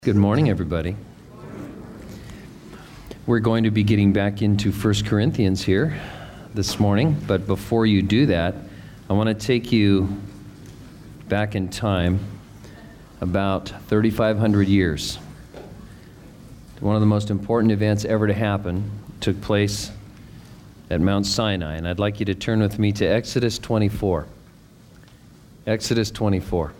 Good morning, everybody. We're going to be getting back into 1 Corinthians here this morning, but before you do that, I want to take you back in time about 3,500 years. One of the most important events ever to happen took place at Mount Sinai, and I'd like you to turn with me to Exodus 24. Exodus 24.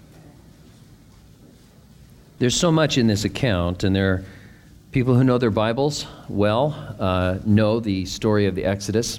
There's so much in this account, and there are people who know their Bibles well, know the story of the Exodus.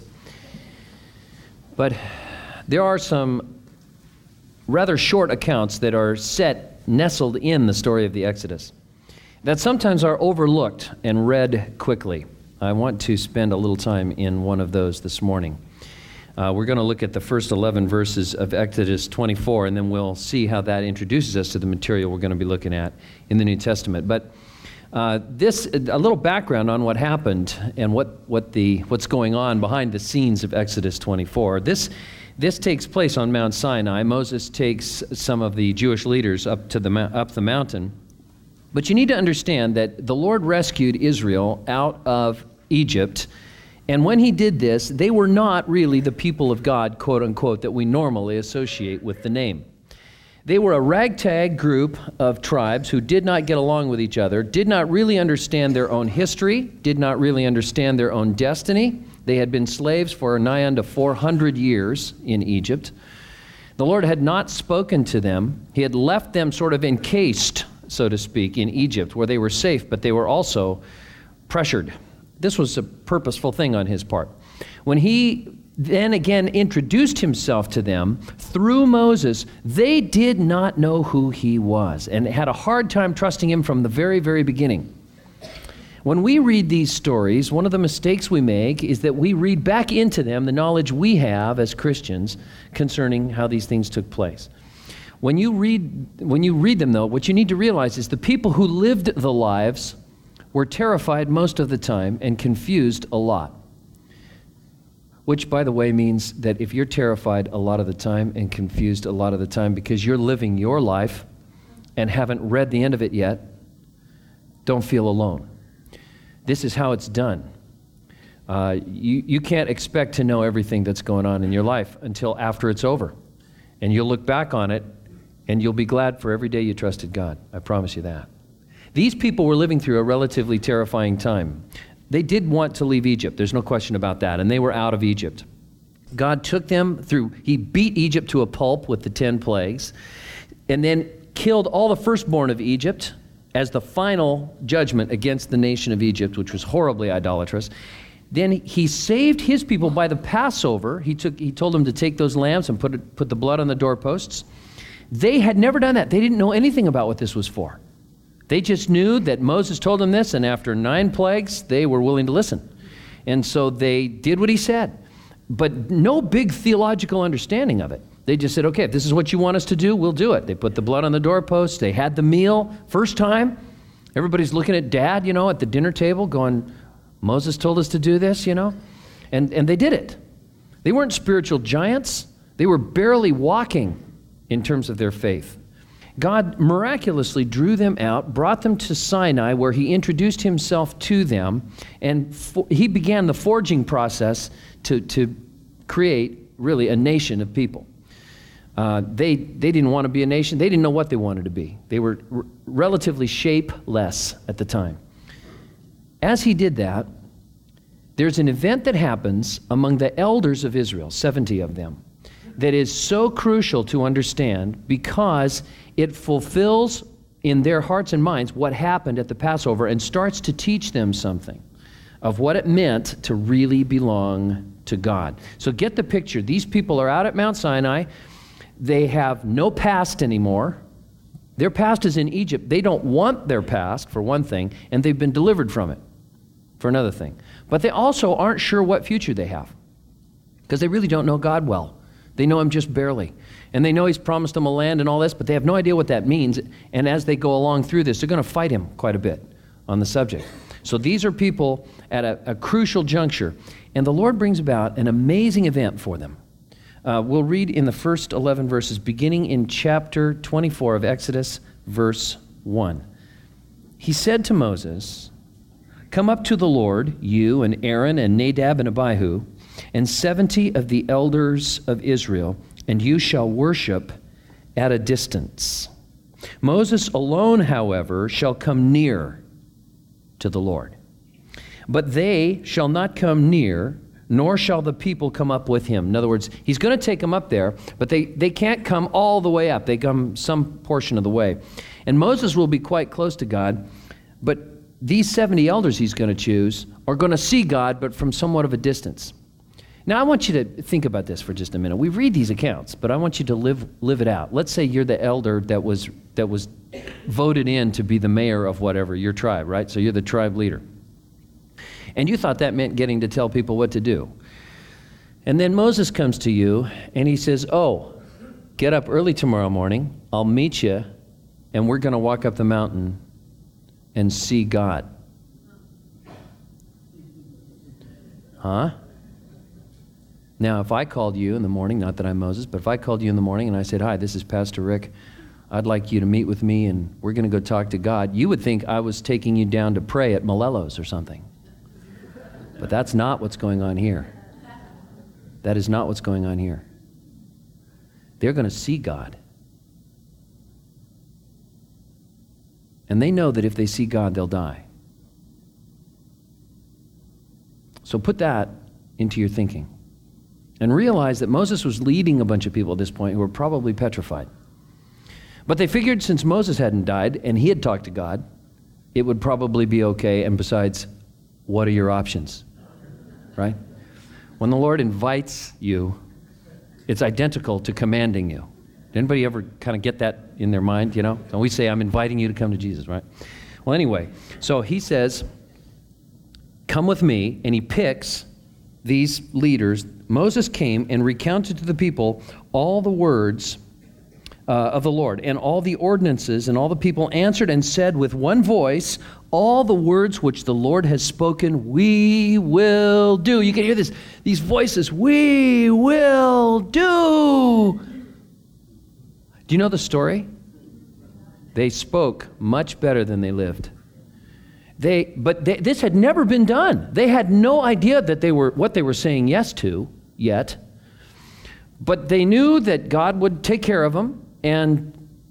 But there are some rather short accounts that are nestled in the story of the Exodus that sometimes are overlooked and read quickly. I want to spend a little time in one of those this morning. We're going to look at the first 11 verses of Exodus 24, and then we'll see how that introduces us to the material we're going to be looking at in the New Testament. But a little background on what happened and what's going on behind the scenes of Exodus 24. This takes place on Mount Sinai. Moses takes some of the Jewish leaders up the mountain. But you need to understand that the Lord rescued Israel out of Egypt. And when he did this, they were not really the people of God, quote unquote, that we normally associate with the name. They were a ragtag group of tribes who did not get along with each other, did not really understand their own history, did not really understand their own destiny. They had been slaves for nigh unto 400 years in Egypt. The Lord had not spoken to them. He had left them sort of encased, so to speak, in Egypt, where they were safe, but they were also pressured. This was a purposeful thing on his part. When he then again introduced himself to them through Moses, they did not know who he was and had a hard time trusting him from the very, very beginning. When we read these stories, one of the mistakes we make is that we read back into them the knowledge we have as Christians concerning how these things took place. When you read them, though, what you need to realize is the people who lived the lives were terrified most of the time and confused a lot. Which, by the way, means that if you're terrified a lot of the time and confused a lot of the time because you're living your life and haven't read the end of it yet, don't feel alone. This is how it's done. You can't expect to know everything that's going on in your life until after it's over. And you'll look back on it and you'll be glad for every day you trusted God. I promise you that. These people were living through a relatively terrifying time. They did want to leave Egypt. There's no question about that. And they were out of Egypt. God took them through. He beat Egypt to a pulp with the 10 plagues and then killed all the firstborn of Egypt as the final judgment against the nation of Egypt, which was horribly idolatrous. Then he saved his people by the Passover. He told them to take those lambs and put the blood on the doorposts. They had never done that. They didn't know anything about what this was for. They just knew that Moses told them this, and after 9 plagues, they were willing to listen. And so they did what he said, but no big theological understanding of it. They just said, okay, if this is what you want us to do, we'll do it. They put the blood on the doorposts. They had the meal. First time, everybody's looking at Dad, at the dinner table going, Moses told us to do this, and they did it. They weren't spiritual giants. They were barely walking in terms of their faith. God miraculously drew them out, brought them to Sinai, where he introduced himself to them, and he began the forging process to create, really, a nation of people. They didn't want to be a nation. They didn't know what they wanted to be. They were relatively shapeless at the time. As he did that, there's an event that happens among the elders of Israel, 70 of them, that is so crucial to understand because it fulfills in their hearts and minds what happened at the Passover and starts to teach them something of what it meant to really belong to God. So get the picture. These people are out at Mount Sinai. They have no past anymore. Their past is in Egypt. They don't want their past, for one thing, and they've been delivered from it, for another thing. But they also aren't sure what future they have because they really don't know God well. They know him just barely. And they know he's promised them a land and all this, but they have no idea what that means. And as they go along through this, they're going to fight him quite a bit on the subject. So these are people at a crucial juncture. And the Lord brings about an amazing event for them. We'll read in the first 11 verses, beginning in chapter 24 of Exodus, verse 1. he said to Moses, "Come up to the Lord, you and Aaron and Nadab and Abihu, and 70 of the elders of Israel, and you shall worship at a distance. Moses alone, however, shall come near to the Lord. But they shall not come near, nor shall the people come up with him." In other words, he's going to take them up there, but they can't come all the way up. They come some portion of the way. And Moses will be quite close to God, but these 70 elders he's going to choose are going to see God, but from somewhat of a distance. Now, I want you to think about this for just a minute. We read these accounts, but I want you to live it out. Let's say you're the elder that was voted in to be the mayor of whatever, your tribe, right? So you're the tribe leader. And you thought that meant getting to tell people what to do. And then Moses comes to you, and he says, "Oh, get up early tomorrow morning. I'll meet you, and we're going to walk up the mountain and see God." Huh? Now, if I called you in the morning, not that I'm Moses, but if I called you in the morning and I said, "Hi, this is Pastor Rick. I'd like you to meet with me, and we're going to go talk to God," you would think I was taking you down to pray at Malello's or something. But that's not what's going on here. That is not what's going on here. They're going to see God. And they know that if they see God, they'll die. So put that into your thinking. And realize that Moses was leading a bunch of people at this point who were probably petrified. But they figured since Moses hadn't died and he had talked to God, it would probably be okay. And besides, what are your options? Right? When the Lord invites you, it's identical to commanding you. Did anybody ever kind of get that in their mind, you know? So we say, "I'm inviting you to come to Jesus," right? Well, anyway, so he says, "Come with me," and he picks these leaders. Moses came and recounted to the people all the words of the Lord and all the ordinances, and all the people answered and said with one voice, "All the words which the Lord has spoken, we will do." You can hear these voices, "We will do." Do you know the story? They spoke much better than they lived. This had never been done. They had no idea that what they were saying yes to yet. But they knew that God would take care of them, and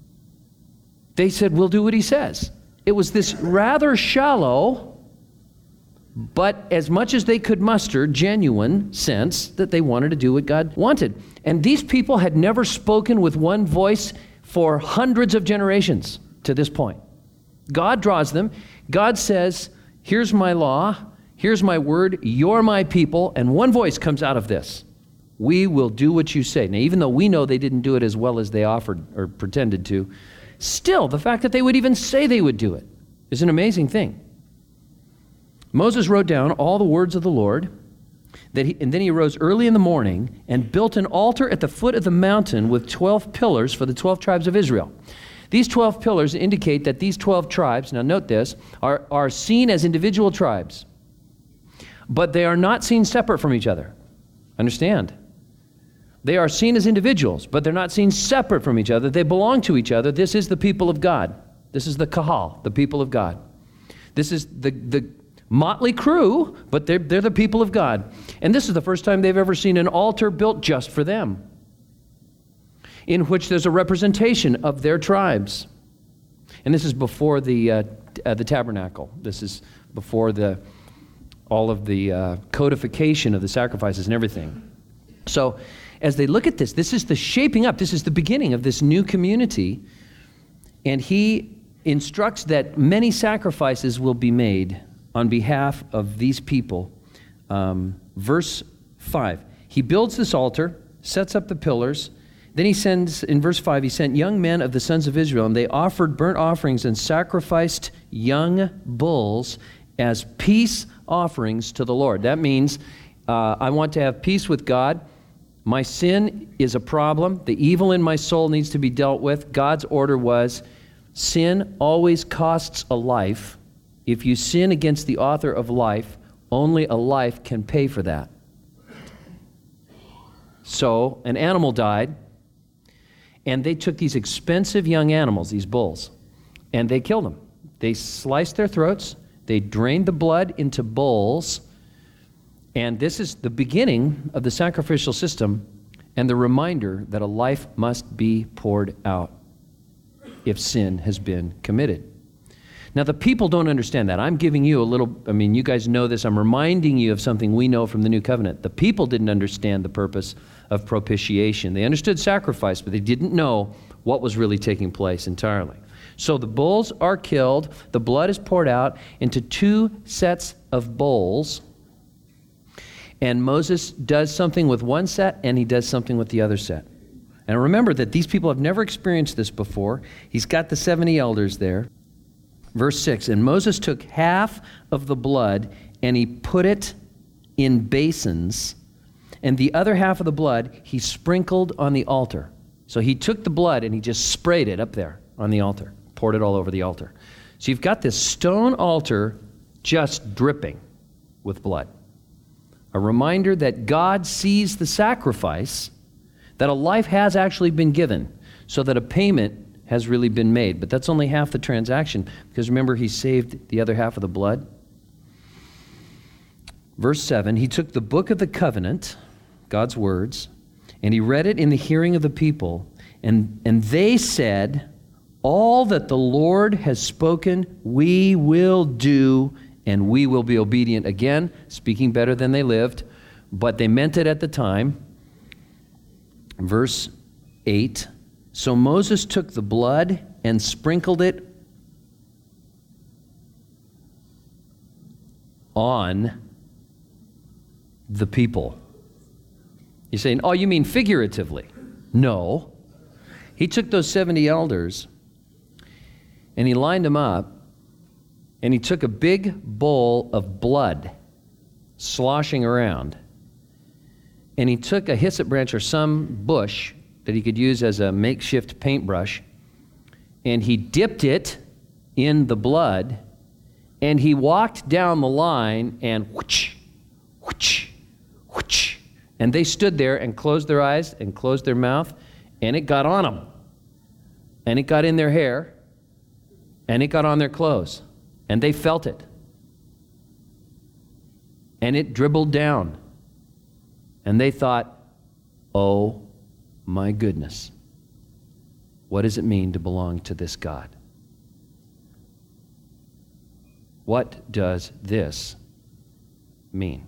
they said, "We'll do what he says." It was this rather shallow, but as much as they could muster, genuine sense that they wanted to do what God wanted. And these people had never spoken with one voice for hundreds of generations to this point. God draws them. God says, "Here's my law, here's my word, you're my people," and one voice comes out of this: "We will do what you say." Now, even though we know they didn't do it as well as they offered or pretended to, still, the fact that they would even say they would do it is an amazing thing. Moses wrote down all the words of the Lord, and then he arose early in the morning and built an altar at the foot of the mountain with 12 pillars for the 12 tribes of Israel. These 12 pillars indicate that these 12 tribes, now note this, are seen as individual tribes, but they are not seen separate from each other. Understand? They are seen as individuals, but they're not seen separate from each other. They belong to each other. This is the people of God. This is the Kahal, the people of God. This is the motley crew, but they're the people of God. And this is the first time they've ever seen an altar built just for them, in which there's a representation of their tribes. And this is before the tabernacle. This is before all of the codification of the sacrifices and everything. So as they look at this, this is the shaping up. This is the beginning of this new community. And he instructs that many sacrifices will be made on behalf of these people. Verse 5, he builds this altar, sets up the pillars. Then he sends, in verse 5, he sent young men of the sons of Israel, and they offered burnt offerings and sacrificed young bulls as peace offerings to the Lord. That means I want to have peace with God. My sin is a problem. The evil in my soul needs to be dealt with. God's order was, sin always costs a life. If you sin against the author of life, only a life can pay for that. So an animal died, and they took these expensive young animals, these bulls, and they killed them. They sliced their throats. They drained the blood into bowls. And this is the beginning of the sacrificial system and the reminder that a life must be poured out if sin has been committed. Now, the people don't understand that. I'm giving you a little, you guys know this. I'm reminding you of something we know from the New Covenant. The people didn't understand the purpose of propitiation. They understood sacrifice, but they didn't know what was really taking place entirely. So the bulls are killed. The blood is poured out into 2 sets of bowls. And Moses does something with one set, and he does something with the other set. And remember that these people have never experienced this before. He's got the 70 elders there. Verse 6, and Moses took half of the blood, and he put it in basins, and the other half of the blood he sprinkled on the altar. So he took the blood, and he just sprayed it up there on the altar, poured it all over the altar. So you've got this stone altar just dripping with blood. A reminder that God sees the sacrifice, that a life has actually been given, so that a payment has really been made. But that's only half the transaction, because remember, he saved the other half of the blood. Verse 7, he took the book of the covenant, God's words, and he read it in the hearing of the people, and they said, all that the Lord has spoken, we will do, and we will be obedient. Again, speaking better than they lived, but they meant it at the time. Verse 8, so Moses took the blood and sprinkled it on the people. You're saying, oh, you mean figuratively? No. He took those 70 elders and he lined them up, and he took a big bowl of blood sloshing around, and he took a hyssop branch or some bush that he could use as a makeshift paintbrush, and he dipped it in the blood, and he walked down the line, and whoosh, whoosh, whoosh, and they stood there and closed their eyes and closed their mouth, and it got on them, and it got in their hair, and it got on their clothes, and they felt it, and it dribbled down, and they thought, oh my goodness, what does it mean to belong to this God? What does this mean?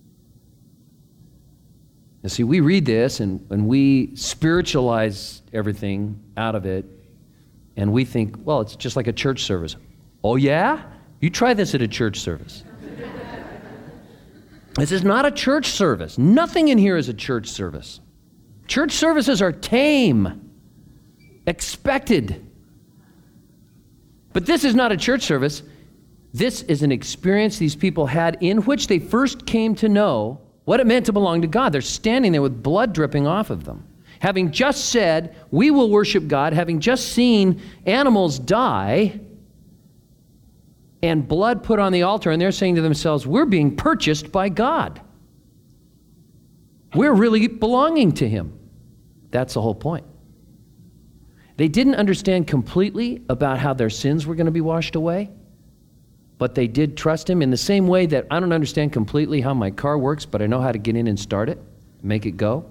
Now see, we read this and we spiritualize everything out of it, and we think, well, it's just like a church service. Oh yeah? You try this at a church service. This is not a church service. Nothing in here is a church service. Church services are tame, expected. But this is not a church service. This is an experience these people had in which they first came to know what it meant to belong to God. They're standing there with blood dripping off of them. Having just said, we will worship God, having just seen animals die and blood put on the altar, and they're saying to themselves, we're being purchased by God. We're really belonging to him. That's the whole point. They didn't understand completely about how their sins were going to be washed away, but they did trust him in the same way that I don't understand completely how my car works, but I know how to get in and start it, make it go.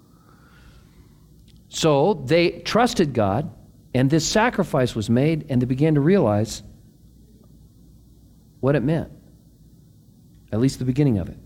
So they trusted God, and this sacrifice was made, and they began to realize what it meant, at least the beginning of it.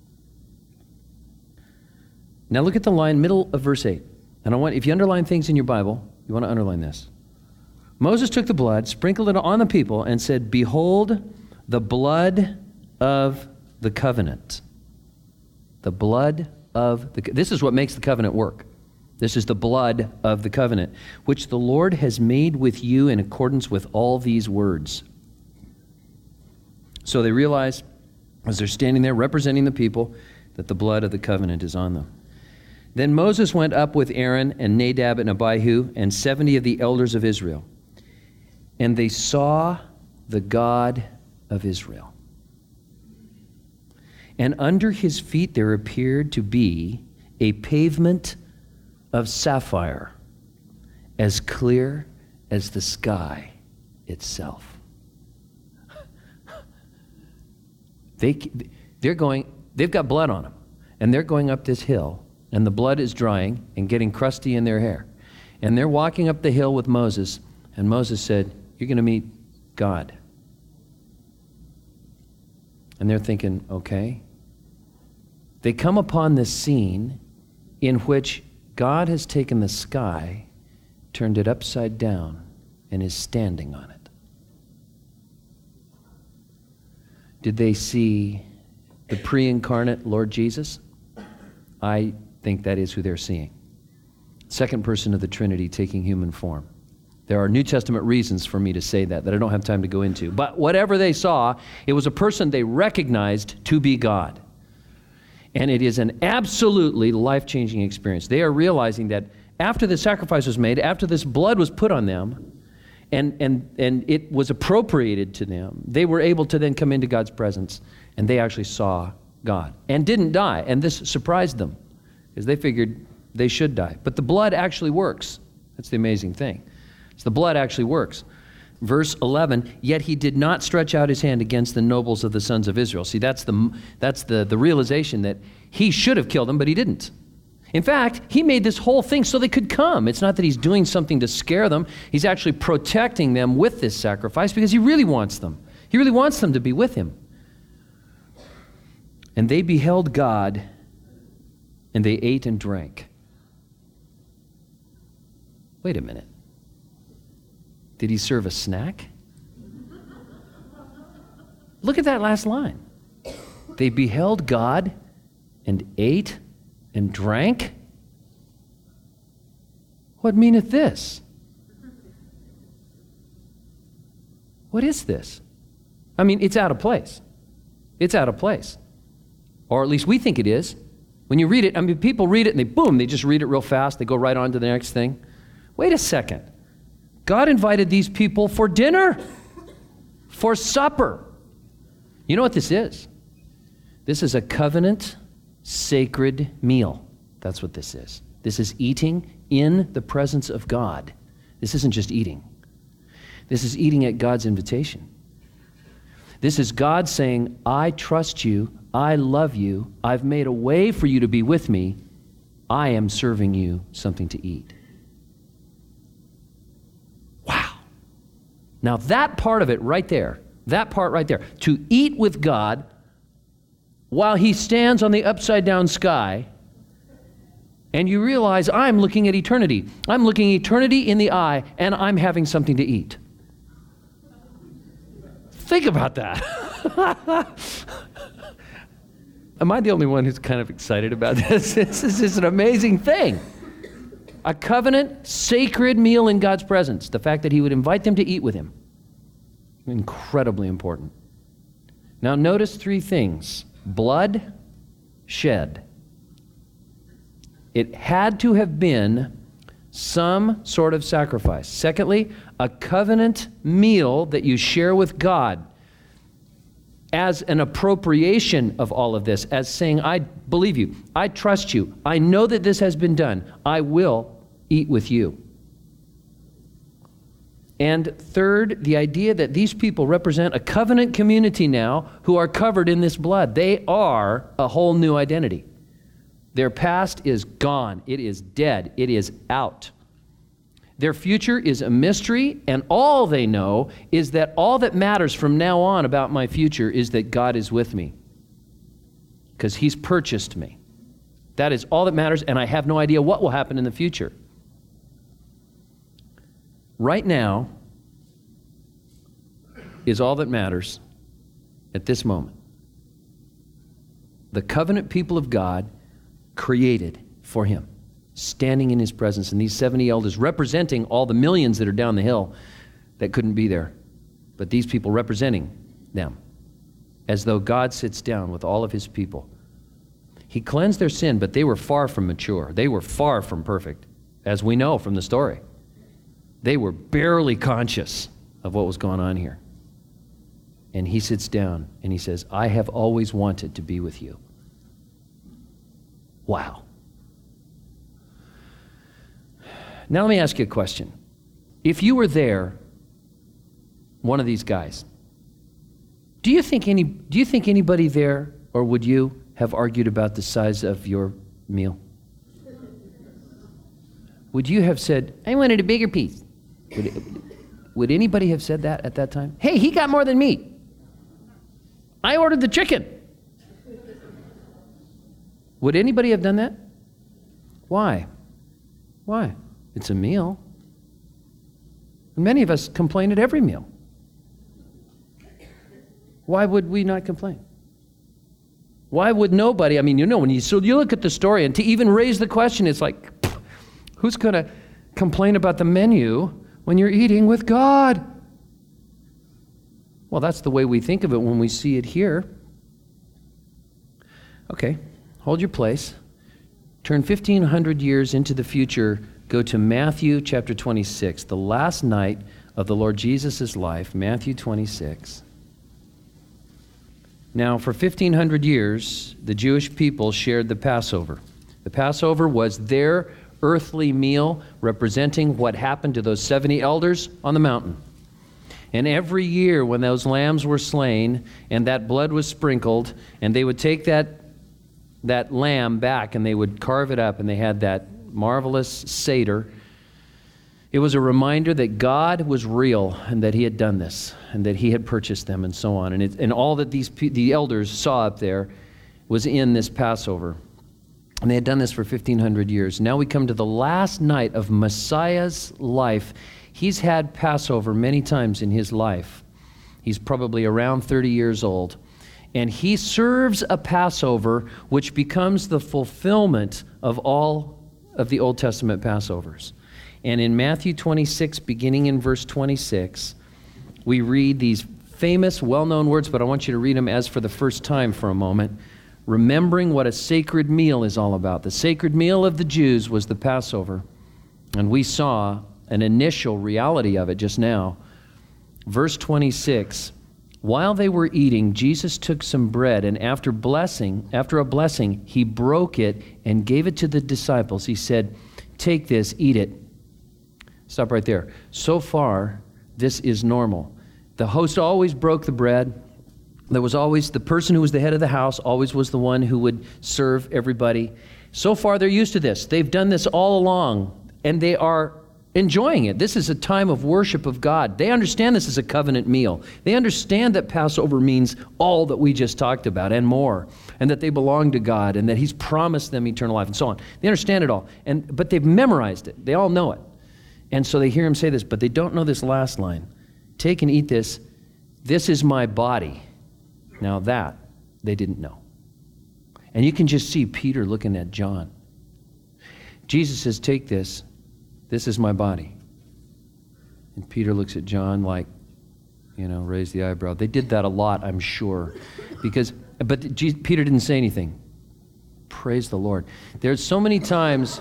Now look at the line, middle of verse 8. And if you underline things in your Bible, you want to underline this. Moses took the blood, sprinkled it on the people, and said, behold, the blood of the covenant. The blood of the... This is what makes the covenant work. This is the blood of the covenant, which the Lord has made with you in accordance with all these words. So they realize, as they're standing there representing the people, that the blood of the covenant is on them. Then Moses went up with Aaron and Nadab and Abihu and 70 of the elders of Israel. And they saw the God of Israel. And under his feet there appeared to be a pavement of sapphire, as clear as the sky itself. They've got blood on them, and they're going up this hill, and the blood is drying and getting crusty in their hair. And they're walking up the hill with Moses, and Moses said, "You're going to meet God." And they're thinking, okay. They come upon this scene in which God has taken the sky, turned it upside down, and is standing on it. Did they see the pre-incarnate Lord Jesus? I think that is who they're seeing. Second person of the Trinity taking human form. There are New Testament reasons for me to say that I don't have time to go into. But whatever they saw, it was a person they recognized to be God. And it is an absolutely life-changing experience. They are realizing that after the sacrifice was made, after this blood was put on them, and it was appropriated to them, they were able to then come into God's presence, and they actually saw God and didn't die. And this surprised them because they figured they should die. But the blood actually works. That's the amazing thing. So the blood actually works. Verse 11, yet he did not stretch out his hand against the nobles of the sons of Israel. See, that's the realization that he should have killed them, but he didn't. In fact, he made this whole thing so they could come. It's not that he's doing something to scare them. He's actually protecting them with this sacrifice because he really wants them. He really wants them to be with him. And they beheld God, and they ate and drank. Wait a minute. Did he serve a snack? Look at that last line. They beheld God and ate and drank. What meaneth this? What is this? I mean, it's out of place. It's out of place. Or at least we think it is. When you read it, I mean, people read it and they just read it real fast. They go right on to the next thing. Wait a second. God invited these people for dinner, for supper. You know what this is? This is a covenant, sacred meal. That's what this is. This is eating in the presence of God. This isn't just eating. This is eating at God's invitation. This is God saying, I trust you, I love you, I've made a way for you to be with me, I am serving you something to eat. Now that part of it right there, to eat with God while he stands on the upside down sky, and you realize I'm looking at eternity. I'm looking eternity in the eye, and I'm having something to eat. Think about that. Am I the only one who's kind of excited about this? This is just an amazing thing. A covenant, sacred meal in God's presence. The fact that he would invite them to eat with him. Incredibly important. Now notice three things. Blood shed. It had to have been some sort of sacrifice. Secondly, a covenant meal that you share with God as an appropriation of all of this, as saying, I believe you, I trust you, I know that this has been done, I will eat with you. And third, the idea that these people represent a covenant community now who are covered in this blood. They are a whole new identity. Their past is gone. It is dead. It is out. Their future is a mystery, and all they know is that all that matters from now on about my future is that God is with me because he's purchased me. That is all that matters, and I have no idea what will happen in the future. Right now is all that matters at this moment. The covenant people of God created for him, standing in his presence, and these 70 elders representing all the millions that are down the hill that couldn't be there, but these people representing them, as though God sits down with all of his people. He cleansed their sin, but they were far from mature. They were far from perfect, as we know from the story. They were barely conscious of what was going on here. And he sits down and he says, I have always wanted to be with you. Wow. Now let me ask you a question. If you were there, one of these guys, Do you think anybody there, or would you have argued about the size of your meal? Would you have said, I wanted a bigger piece? Would anybody have said that at that time? Hey, he got more than me. I ordered the chicken. Would anybody have done that? Why? Why? It's a meal. And many of us complain at every meal. Why would we not complain? Why would nobody? I mean, you look at the story, and to even raise the question, it's like, who's going to complain about the menu when you're eating with God? Well, that's the way we think of it when we see it here. Okay, hold your place. Turn 1,500 years into the future. Go to Matthew chapter 26, the last night of the Lord Jesus' life, Matthew 26. Now, for 1,500 years, the Jewish people shared the Passover. The Passover was their earthly meal representing what happened to those 70 elders on the mountain. And every year when those lambs were slain and that blood was sprinkled, and they would take that lamb back and they would carve it up, and they had that marvelous Seder. It was a reminder that God was real and that he had done this and that he had purchased them and so on. And all that the elders saw up there was in this Passover. And they had done this for 1,500 years. Now we come to the last night of Messiah's life. He's had Passover many times in his life. He's probably around 30 years old. And he serves a Passover which becomes the fulfillment of all of the Old Testament Passovers. And in Matthew 26, beginning in verse 26, we read these famous, well-known words, but I want you to read them as for the first time for a moment, remembering what a sacred meal is all about. The sacred meal of the Jews was the Passover, and we saw an initial reality of it just now. Verse 26, while they were eating, Jesus took some bread, and after a blessing, he broke it and gave it to the disciples. He said, take this, eat it. Stop right there. So far, this is normal. The host always broke the bread. There was always the person who was the head of the house, always was the one who would serve everybody. So far, they're used to this. They've done this all along, and they are enjoying it. This is a time of worship of God. They understand this is a covenant meal. They understand that Passover means all that we just talked about and more, and that they belong to God, and that he's promised them eternal life, and so on. They understand it all, but they've memorized it. They all know it. And so they hear him say this, but they don't know this last line. Take and eat this. This is my body. Now that they didn't know. And you can just see Peter looking at John. Jesus says, take this. This is my body. And Peter looks at John like, raise the eyebrow. They did that a lot, I'm sure. But Peter didn't say anything. Praise the Lord. There's so many times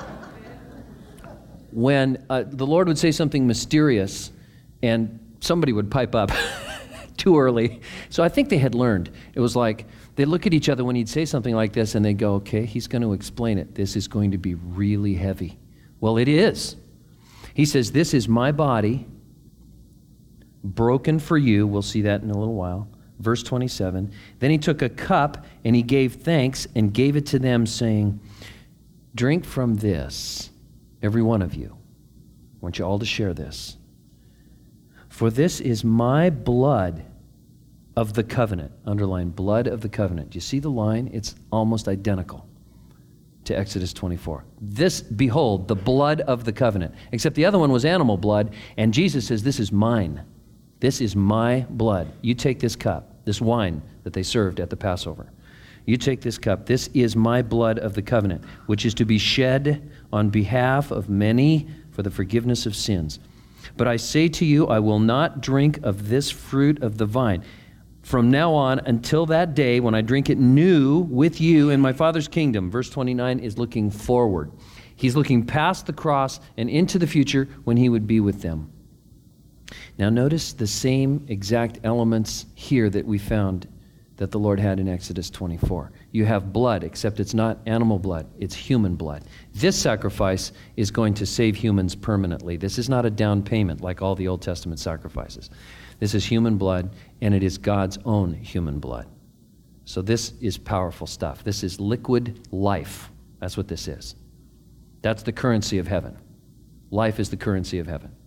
when the Lord would say something mysterious and somebody would pipe up too early. So I think they had learned. It was like they look at each other when he'd say something like this and they go, okay, he's going to explain it. This is going to be really heavy. Well, it is. He says, this is my body broken for you. We'll see that in a little while. Verse 27. Then he took a cup and he gave thanks and gave it to them, saying, drink from this, every one of you. I want you all to share this. For this is my blood of the covenant. Underline, blood of the covenant. Do you see the line? It's almost identical to Exodus 24. This, behold, the blood of the covenant. Except the other one was animal blood, and Jesus says, this is mine. This is my blood. You take this cup, this wine that they served at the Passover. You take this cup. This is my blood of the covenant, which is to be shed on behalf of many for the forgiveness of sins. But I say to you, I will not drink of this fruit of the vine from now on until that day when I drink it new with you in my Father's kingdom. Verse 29 is looking forward. He's looking past the cross and into the future when he would be with them. Now notice the same exact elements here that we found that the Lord had in Exodus 24. You have blood, except it's not animal blood, it's human blood. This sacrifice is going to save humans permanently. This is not a down payment like all the Old Testament sacrifices. This is human blood, and it is God's own human blood. So this is powerful stuff. This is liquid life. That's what this is. That's the currency of heaven. Life is the currency of heaven.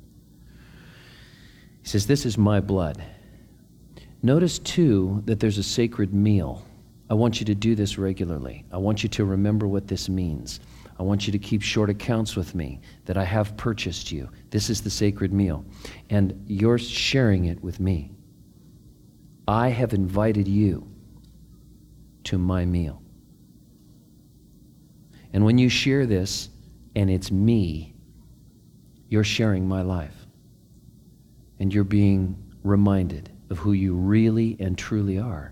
He says, this is my blood. Notice, too, that there's a sacred meal. I want you to do this regularly. I want you to remember what this means. I want you to keep short accounts with me, that I have purchased you. This is the sacred meal, and you're sharing it with me. I have invited you to my meal. And when you share this, and it's me, you're sharing my life. And you're being reminded of who you really and truly are.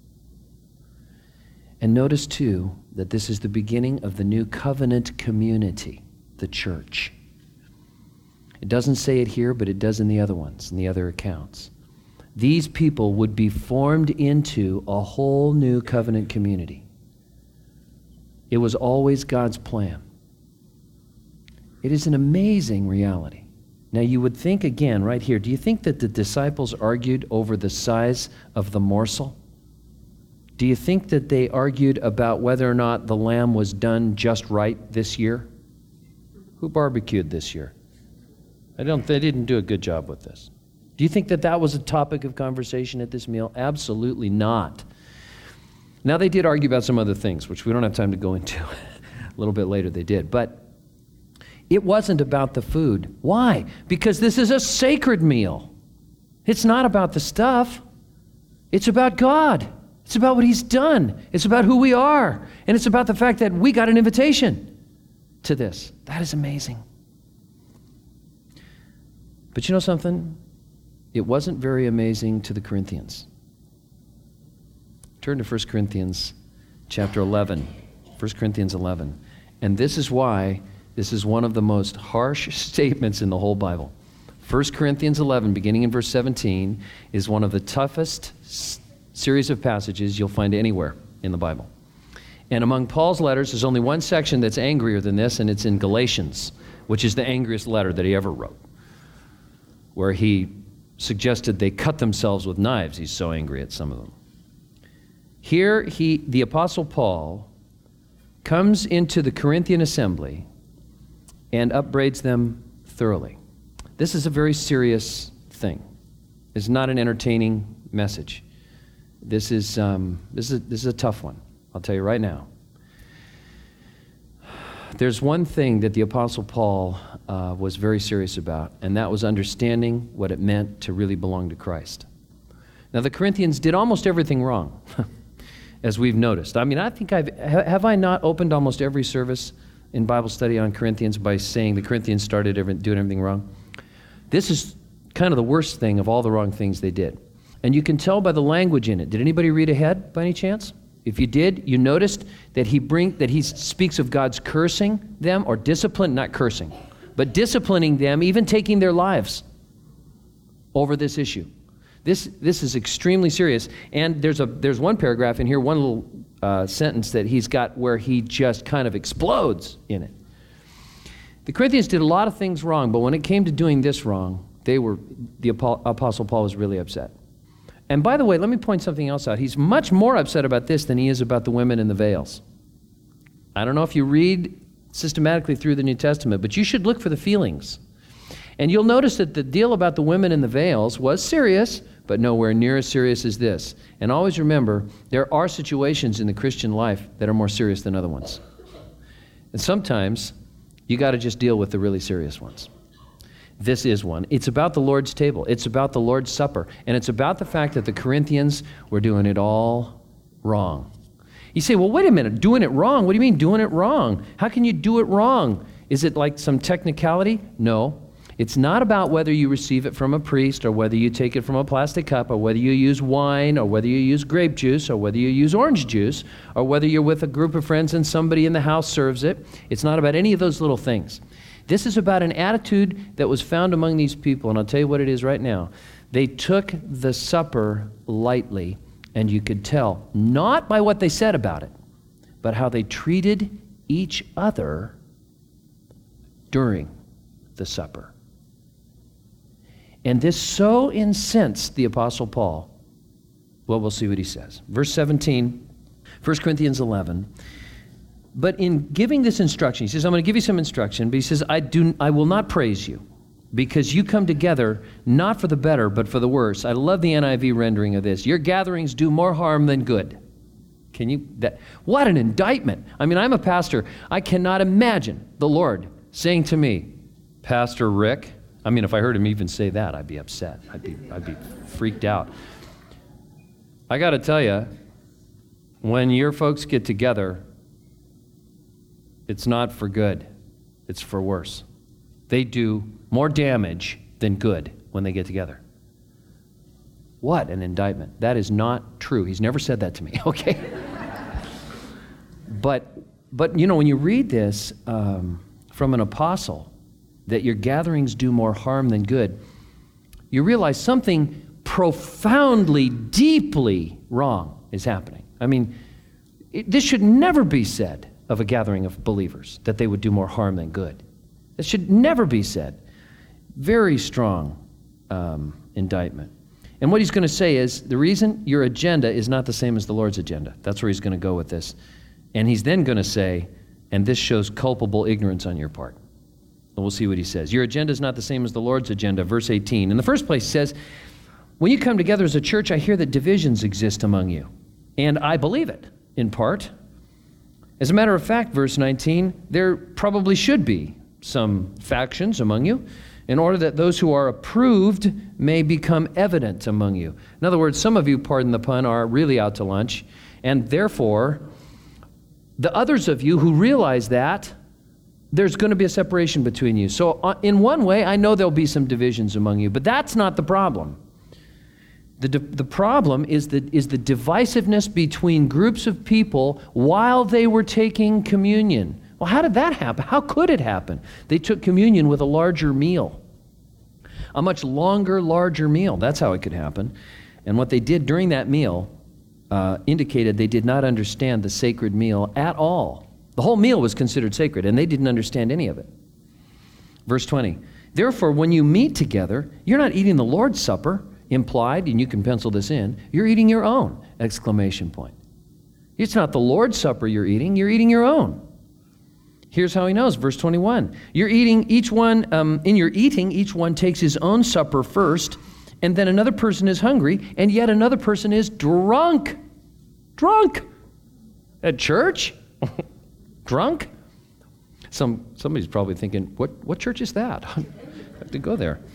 And notice, too, that this is the beginning of the new covenant community, the church. It doesn't say it here, but it does in the other ones, in the other accounts. These people would be formed into a whole new covenant community. It was always God's plan. It is an amazing reality. Now, you would think, again, right here, do you think that the disciples argued over the size of the morsel? Do you think that they argued about whether or not the lamb was done just right this year? Who barbecued this year? They didn't do a good job with this. Do you think that that was a topic of conversation at this meal? Absolutely not. Now, they did argue about some other things, which we don't have time to go into. A little bit later they did. But it wasn't about the food. Why? Because this is a sacred meal. It's not about the stuff. It's about God. It's about what He's done. It's about who we are. And it's about the fact that we got an invitation to this. That is amazing. But you know something? It wasn't very amazing to the Corinthians. Turn to 1 Corinthians chapter 11. 1 Corinthians 11. And this is why this is one of the most harsh statements in the whole Bible. 1 Corinthians 11, beginning in verse 17, is one of the toughest series of passages you'll find anywhere in the Bible. And among Paul's letters, there's only one section that's angrier than this, and it's in Galatians, which is the angriest letter that he ever wrote, where he suggested they cut themselves with knives. He's so angry at some of them. Here, the Apostle Paul comes into the Corinthian assembly and upbraids them thoroughly. This is a very serious thing. It's not an entertaining message. This is a tough one. I'll tell you right now. There's one thing that the Apostle Paul was very serious about, and that was understanding what it meant to really belong to Christ. Now, the Corinthians did almost everything wrong, as we've noticed. I mean, I think have I not opened almost every service in Bible study on Corinthians by saying the Corinthians started doing everything wrong? This is kind of the worst thing of all the wrong things they did. And you can tell by the language in it. Did anybody read ahead by any chance? If you did, you noticed that he speaks of God's cursing them, or discipline, not cursing, but disciplining them, even taking their lives over this issue. This is extremely serious. And there's one paragraph in here, one little sentence that he's got where he just kind of explodes in it. The Corinthians did a lot of things wrong, but when it came to doing this wrong, the Apostle Paul was really upset. And by the way, let me point something else out. He's much more upset about this than he is about the women in the veils. I don't know if you read systematically through the New Testament, but you should look for the feelings. And you'll notice that the deal about the women in the veils was serious, but nowhere near as serious as this. And always remember, there are situations in the Christian life that are more serious than other ones. And sometimes you got to just deal with the really serious ones. This is one. It's about the Lord's table. It's about the Lord's Supper. And it's about the fact that the Corinthians were doing it all wrong. You say, well, wait a minute, doing it wrong? What do you mean doing it wrong? How can you do it wrong? Is it like some technicality? No. It's not about whether you receive it from a priest, or whether you take it from a plastic cup, or whether you use wine, or whether you use grape juice, or whether you use orange juice, or whether you're with a group of friends and somebody in the house serves it. It's not about any of those little things. This is about an attitude that was found among these people, and I'll tell you what it is right now. They took the supper lightly, and you could tell, not by what they said about it, but how they treated each other during the supper. And this so incensed the Apostle Paul. Well, we'll see what he says. Verse 17, 1 Corinthians 11. But in giving this instruction, he says, I'm going to give you some instruction, but he says, I will not praise you, because you come together not for the better, but for the worse. I love the NIV rendering of this. Your gatherings do more harm than good. What an indictment. I mean, I'm a pastor. I cannot imagine the Lord saying to me, Pastor Rick, I mean, if I heard him even say that, I'd be upset. I'd be freaked out. I got to tell you, when your folks get together, it's not for good. It's for worse. They do more damage than good when they get together. What an indictment. That is not true. He's never said that to me, okay? But when you read this from an apostle, that your gatherings do more harm than good, you realize something profoundly, deeply wrong is happening. I mean, this should never be said of a gathering of believers, that they would do more harm than good. This should never be said. Very strong indictment. And what he's going to say is, the reason your agenda is not the same as the Lord's agenda. That's where he's going to go with this. And he's then going to say, and this shows culpable ignorance on your part. And we'll see what he says. Your agenda is not the same as the Lord's agenda, verse 18. In the first place, he says, when you come together as a church, I hear that divisions exist among you. And I believe it, in part. As a matter of fact, verse 19, there probably should be some factions among you, in order that those who are approved may become evident among you. In other words, some of you, pardon the pun, are really out to lunch, and therefore, the others of you who realize that, there's going to be a separation between you. So in one way, I know there'll be some divisions among you, but that's not the problem. The problem is the divisiveness between groups of people while they were taking communion. Well, how did that happen? How could it happen? They took communion with a larger meal, a much longer, larger meal. That's how it could happen. And what they did during that meal indicated they did not understand the sacred meal at all. The whole meal was considered sacred, and they didn't understand any of it. Verse 20, therefore, when you meet together, you're not eating the Lord's Supper, implied, and you can pencil this in, you're eating your own, exclamation point. It's not the Lord's Supper you're eating your own. Here's how he knows, verse 21. You're eating, each one, in your eating, each one takes his own supper first, and then another person is hungry, and yet another person is drunk. Drunk! At church? Drunk? Somebody's probably thinking, what church is that? I have to go there.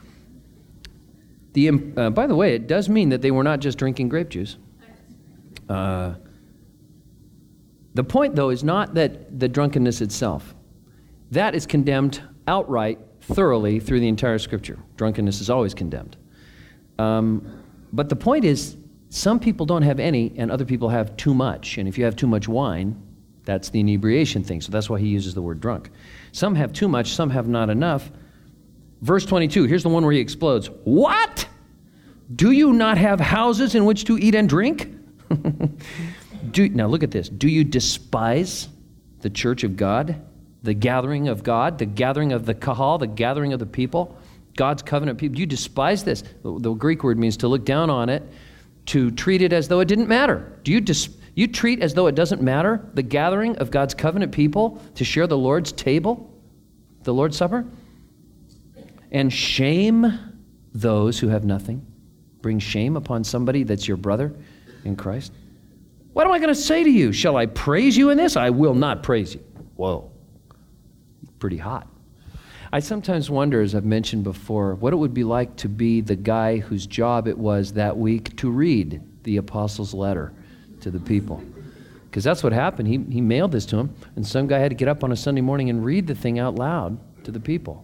By the way, it does mean that they were not just drinking grape juice. The point, though, is not that the drunkenness itself. That is condemned outright, thoroughly, through the entire Scripture. Drunkenness is always condemned. But the point is, some people don't have any, and other people have too much. And if you have too much wine, that's the inebriation thing. So that's why he uses the word drunk. Some have too much, some have not enough. Verse 22, here's the one where he explodes. What? Do you not have houses in which to eat and drink? Now look at this. Do you despise the church of God, the gathering of God, the gathering of the kahal, the gathering of the people, God's covenant people? Do you despise this? The Greek word means to look down on it, to treat it as though it didn't matter. Do you treat as though it doesn't matter the gathering of God's covenant people to share the Lord's table, the Lord's Supper? And shame those who have nothing? Bring shame upon somebody that's your brother in Christ? What am I going to say to you? Shall I praise you in this? I will not praise you. Whoa. Pretty hot. I sometimes wonder, as I've mentioned before, what it would be like to be the guy whose job it was that week to read the apostles' letter to the people. Because that's what happened. He mailed this to him, and some guy had to get up on a Sunday morning and read the thing out loud to the people.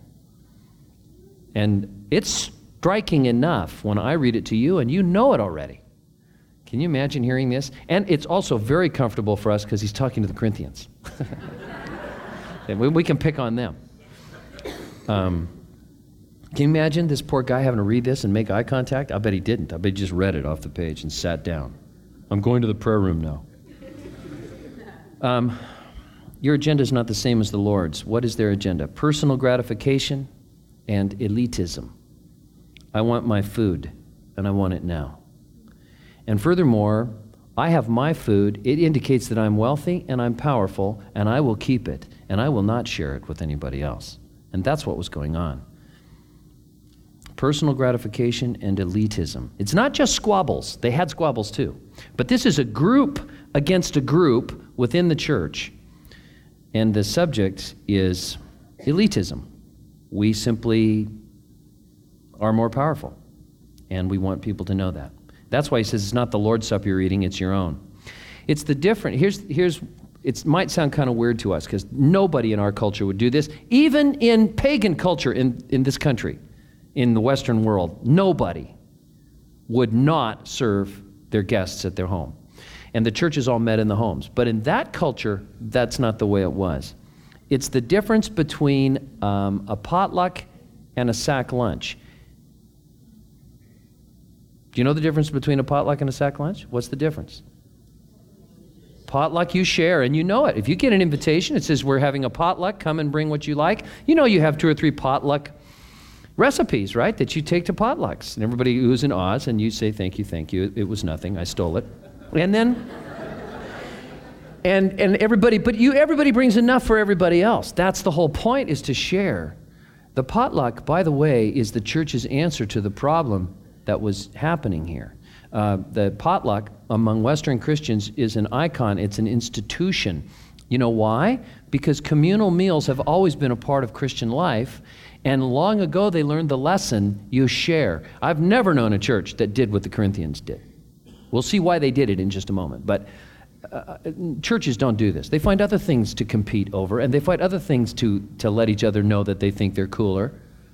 And it's striking enough when I read it to you, and you know it already. Can you imagine hearing this? And it's also very comfortable for us because he's talking to the Corinthians. We can pick on them. Can you imagine this poor guy having to read this and make eye contact? I bet he didn't. I bet he just read it off the page and sat down. I'm going to the prayer room now. Your agenda is not the same as the Lord's. What is their agenda? Personal gratification and elitism. I want my food, and I want it now. And furthermore, I have my food. It indicates that I'm wealthy and I'm powerful, and I will keep it, and I will not share it with anybody else. And that's what was going on. Personal gratification and elitism. It's not just squabbles. They had squabbles too. But this is a group against a group within the church. And the subject is elitism. We simply are more powerful. And we want people to know that. That's why he says it's not the Lord's Supper you're eating, it's your own. It's the different, it might sound kind of weird to us because nobody in our culture would do this. Even in pagan culture in this country, in the Western world, nobody would not serve their guests at their home. And the churches all met in the homes. But in that culture, that's not the way it was. It's the difference between a potluck and a sack lunch. Do you know the difference between a potluck and a sack lunch? What's the difference? Potluck, you share, and you know it. If you get an invitation, it says we're having a potluck, come and bring what you like. You know you have 2 or 3 potluck recipes, right, that you take to potlucks. And everybody oohs and ahs, and you say, thank you, it was nothing, I stole it. And then, and everybody, but everybody brings enough for everybody else. That's the whole point, is to share. The potluck, by the way, is the church's answer to the problem that was happening here. The potluck among Western Christians is an icon. It's an institution. You know why? Because communal meals have always been a part of Christian life, and long ago they learned the lesson, you share. I've never known a church that did what the Corinthians did. We'll see why they did it in just a moment. But churches don't do this. They find other things to compete over, and they find other things to let each other know that they think they're cooler.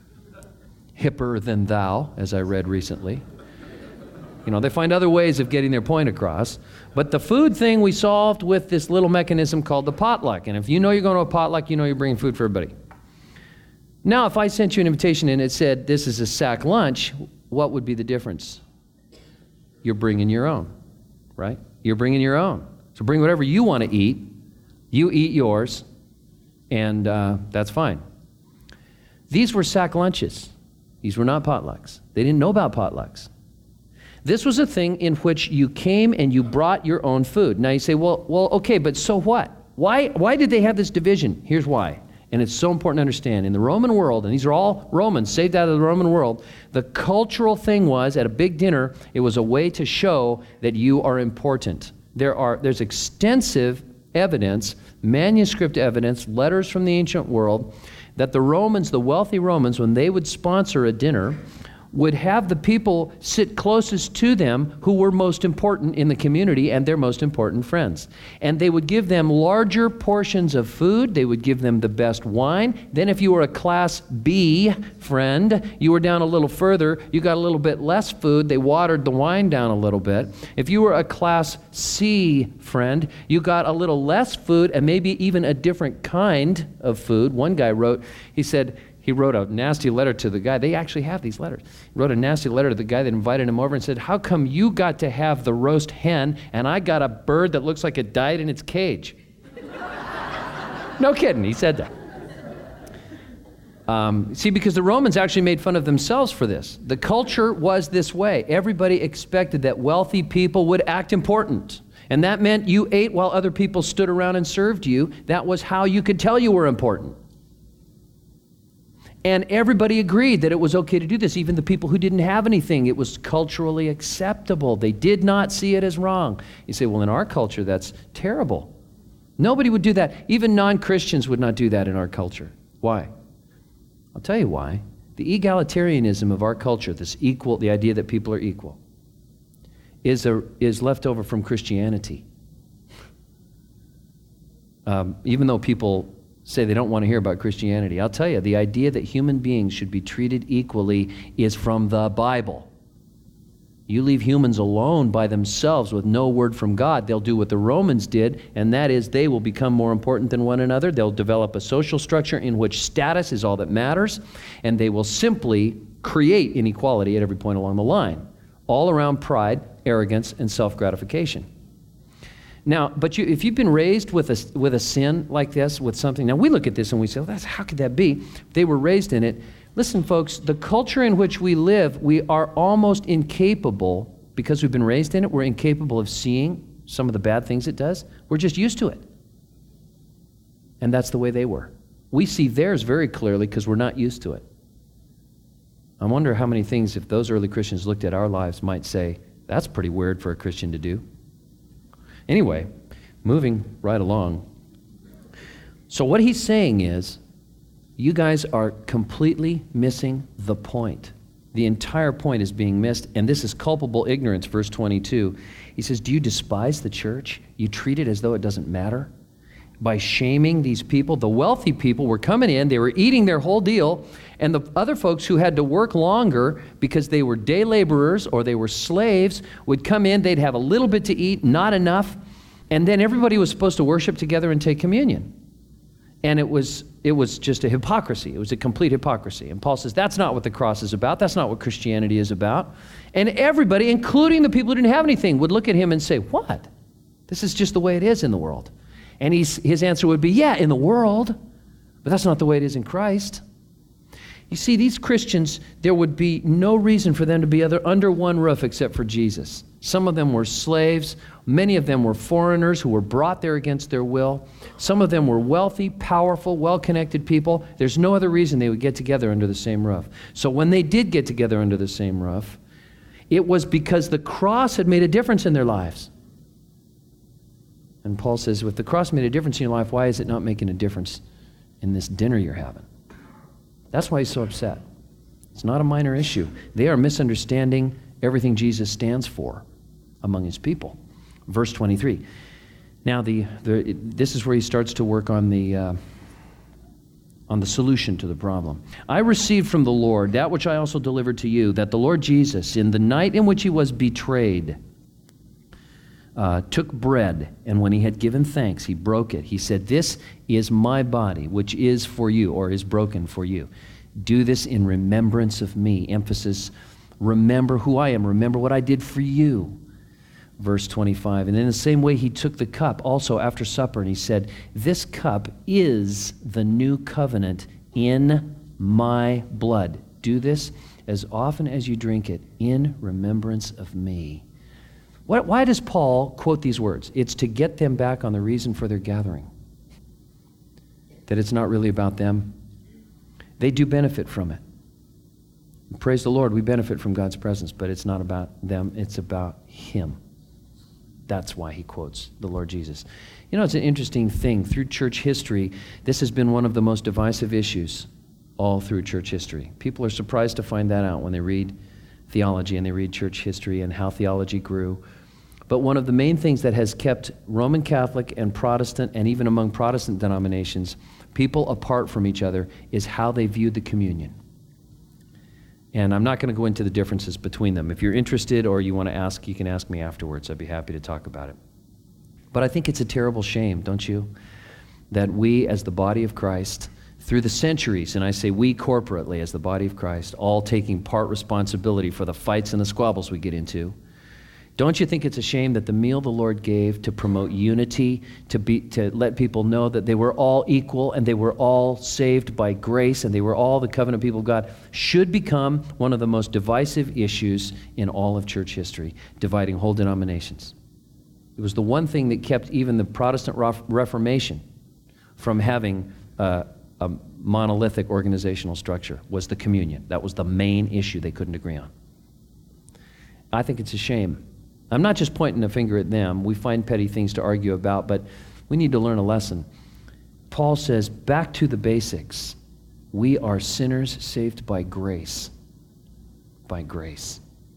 Hipper than thou, as I read recently. You know, they find other ways of getting their point across. But the food thing we solved with this little mechanism called the potluck. And if you know you're going to a potluck, you know you're bringing food for everybody. Now, if I sent you an invitation and it said, this is a sack lunch, what would be the difference? You're bringing your own, right? You're bringing your own. So bring whatever you want to eat. You eat yours, and that's fine. These were sack lunches. These were not potlucks. They didn't know about potlucks. This was a thing in which you came and you brought your own food. Now you say, well, okay, but so what? Why did they have this division? Here's why. And it's so important to understand. In the Roman world, and these are all Romans, saved out of the Roman world, the cultural thing was, at a big dinner, it was a way to show that you are important. There's extensive evidence, manuscript evidence, letters from the ancient world, that the Romans, the wealthy Romans, when they would sponsor a dinner, would have the people sit closest to them who were most important in the community and their most important friends. And they would give them larger portions of food. They would give them the best wine. Then if you were a class B friend, you were down a little further, you got a little bit less food. They watered the wine down a little bit. If you were a class C friend, you got a little less food and maybe even a different kind of food. One guy wrote, he wrote a nasty letter to the guy. They actually have these letters. He wrote a nasty letter to the guy that invited him over and said, how come you got to have the roast hen and I got a bird that looks like it died in its cage? No kidding, he said that. See, because the Romans actually made fun of themselves for this. The culture was this way. Everybody expected that wealthy people would act important. And that meant you ate while other people stood around and served you. That was how you could tell you were important. And everybody agreed that it was okay to do this, even the people who didn't have anything. It was culturally acceptable. They did not see it as wrong. You say, well, in our culture, that's terrible. Nobody would do that. Even non-Christians would not do that in our culture. Why? I'll tell you why. The egalitarianism of our culture, the idea that people are equal, is left over from Christianity. Even though people say they don't want to hear about Christianity, I'll tell you, the idea that human beings should be treated equally is from the Bible. You leave humans alone by themselves with no word from God, they'll do what the Romans did, and that is they will become more important than one another. They'll develop a social structure in which status is all that matters, and they will simply create inequality at every point along the line, all around pride, arrogance, and self-gratification. Now, but if you've been raised with a sin like this, with something, now we look at this and we say, well, how could that be? They were raised in it. Listen, folks, the culture in which we live, we are almost incapable, because we've been raised in it, we're incapable of seeing some of the bad things it does. We're just used to it. And that's the way they were. We see theirs very clearly because we're not used to it. I wonder how many things, if those early Christians looked at our lives, might say, that's pretty weird for a Christian to do. Anyway, moving right along. So what he's saying is, you guys are completely missing the point. The entire point is being missed, and this is culpable ignorance, verse 22. He says, do you despise the church? You treat it as though it doesn't matter? By shaming these people, the wealthy people were coming in, they were eating their whole deal, and the other folks who had to work longer because they were day laborers or they were slaves would come in, they'd have a little bit to eat, not enough, and then everybody was supposed to worship together and take communion. And it was just a hypocrisy. It was a complete hypocrisy. And Paul says, that's not what the cross is about. That's not what Christianity is about. And everybody, including the people who didn't have anything, would look at him and say, what? This is just the way it is in the world. And his answer would be, yeah, in the world, but that's not the way it is in Christ. You see, these Christians, there would be no reason for them to be under one roof except for Jesus. Some of them were slaves. Many of them were foreigners who were brought there against their will. Some of them were wealthy, powerful, well-connected people. There's no other reason they would get together under the same roof. So when they did get together under the same roof, it was because the cross had made a difference in their lives. And Paul says, if the cross made a difference in your life, why is it not making a difference in this dinner you're having? That's why he's so upset. It's not a minor issue. They are misunderstanding everything Jesus stands for among his people. Verse 23. Now, this is where he starts to work on the solution to the problem. I received from the Lord that which I also delivered to you, that the Lord Jesus, in the night in which he was betrayed, took bread, and when he had given thanks, he broke it. He said, this is my body, which is for you, or is broken for you. Do this in remembrance of me. Emphasis, remember who I am. Remember what I did for you. Verse 25, and in the same way he took the cup also after supper, and he said, this cup is the new covenant in my blood. Do this as often as you drink it in remembrance of me. Why does Paul quote these words? It's to get them back on the reason for their gathering. That it's not really about them. They do benefit from it. Praise the Lord, we benefit from God's presence, but it's not about them, it's about him. That's why he quotes the Lord Jesus. You know, it's an interesting thing. Through church history, this has been one of the most divisive issues all through church history. People are surprised to find that out when they read theology and they read church history and how theology grew. But one of the main things that has kept Roman Catholic and Protestant, and even among Protestant denominations, people apart from each other is how they viewed the communion. And I'm not going to go into the differences between them. If you're interested or you want to ask, you can ask me afterwards. I'd be happy to talk about it. But I think it's a terrible shame, don't you, that we as the body of Christ, through the centuries, and I say we corporately as the body of Christ, all taking part responsibility for the fights and the squabbles we get into, don't you think it's a shame that the meal the Lord gave to promote unity, to let people know that they were all equal and they were all saved by grace and they were all the covenant people of God, should become one of the most divisive issues in all of church history, dividing whole denominations? It was the one thing that kept even the Protestant Reformation from having a monolithic organizational structure, was the communion. That was the main issue they couldn't agree on. I think it's a shame. I'm not just pointing a finger at them. We find petty things to argue about, but we need to learn a lesson. Paul says, back to the basics. We are sinners saved by grace. By grace.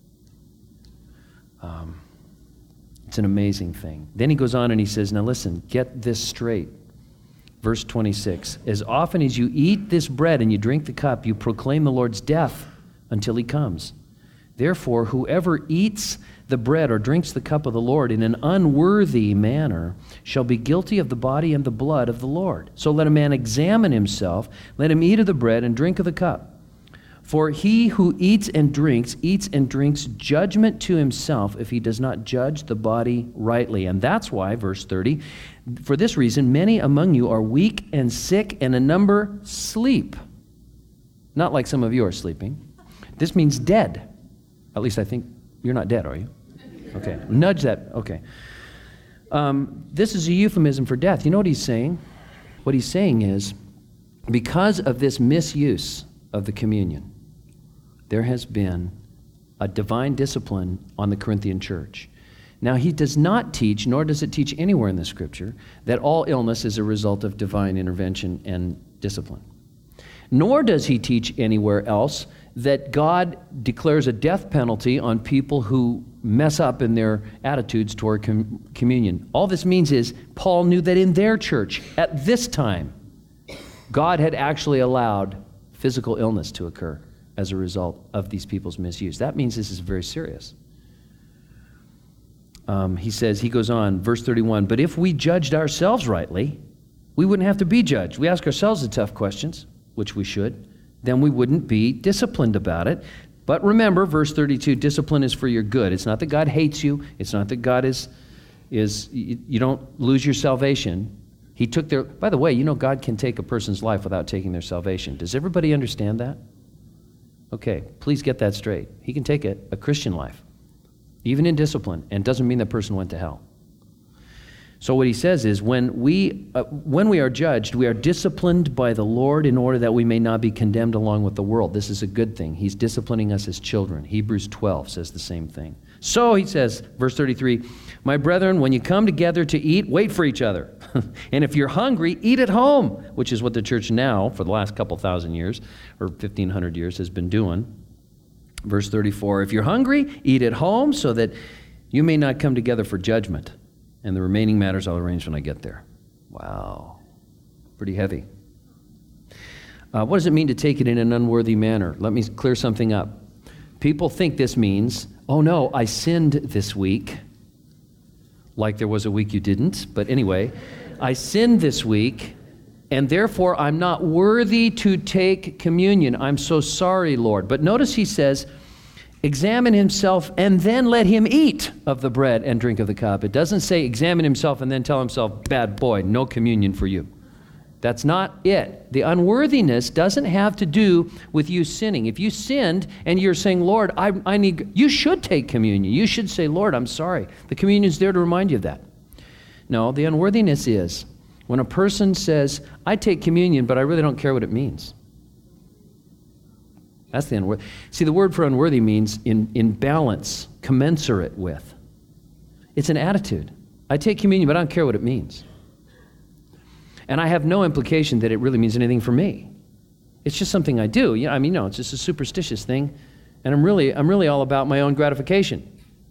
It's an amazing thing. Then he goes on and he says, now listen, get this straight. Verse 26, as often as you eat this bread and you drink the cup, you proclaim the Lord's death until he comes. Therefore, whoever eats the bread or drinks the cup of the Lord in an unworthy manner shall be guilty of the body and the blood of the Lord. So let a man examine himself, let him eat of the bread and drink of the cup. For he who eats and drinks judgment to himself if he does not judge the body rightly. And that's why, verse 30, for this reason, many among you are weak and sick, and a number sleep. Not like some of you are sleeping. This means dead. At least I think you're not dead, are you? Okay. Nudge that. Okay. This is a euphemism for death. You know what he's saying? What he's saying is, because of this misuse of the communion, there has been a divine discipline on the Corinthian church. Now, he does not teach, nor does it teach anywhere in the Scripture, that all illness is a result of divine intervention and discipline. Nor does he teach anywhere else that God declares a death penalty on people who mess up in their attitudes toward communion. All this means is Paul knew that in their church, at this time, God had actually allowed physical illness to occur as a result of these people's misuse. That means this is very serious. He goes on, verse 31, but if we judged ourselves rightly, we wouldn't have to be judged. We ask ourselves the tough questions, which we should, then we wouldn't be disciplined about it. But remember, verse 32, discipline is for your good. It's not that God hates you. It's not that God you don't lose your salvation. He took by the way, you know God can take a person's life without taking their salvation. Does everybody understand that? Okay, please get that straight. He can take a Christian life, even in discipline, and doesn't mean that person went to hell. So what he says is, when we are judged, we are disciplined by the Lord in order that we may not be condemned along with the world. This is a good thing. He's disciplining us as children. Hebrews 12 says the same thing. So he says, verse 33, my brethren, when you come together to eat, wait for each other. And if you're hungry, eat at home, which is what the church now, for the last couple thousand years, or 1,500 years, has been doing. Verse 34, if you're hungry, eat at home so that you may not come together for judgment. And the remaining matters I'll arrange when I get there. Wow. Pretty heavy. What does it mean to take it in an unworthy manner? Let me clear something up. People think this means, oh no, I sinned this week. Like there was a week you didn't. But anyway, I sinned this week, and therefore I'm not worthy to take communion. I'm so sorry, Lord. But notice he says, examine himself and then let him eat of the bread and drink of the cup. It doesn't say examine himself and then tell himself, bad boy, no communion for you. That's not it. The unworthiness doesn't have to do with you sinning. If you sinned and you're saying, Lord, I need, you should take communion. You should say, Lord, I'm sorry. The communion's there to remind you of that. No, the unworthiness is when a person says, I take communion, but I really don't care what it means. That's the unworthy. See, the word for unworthy means in balance, commensurate with. It's an attitude. I take communion, but I don't care what it means. And I have no implication that it really means anything for me. It's just something I do. It's just a superstitious thing. And I'm really all about my own gratification.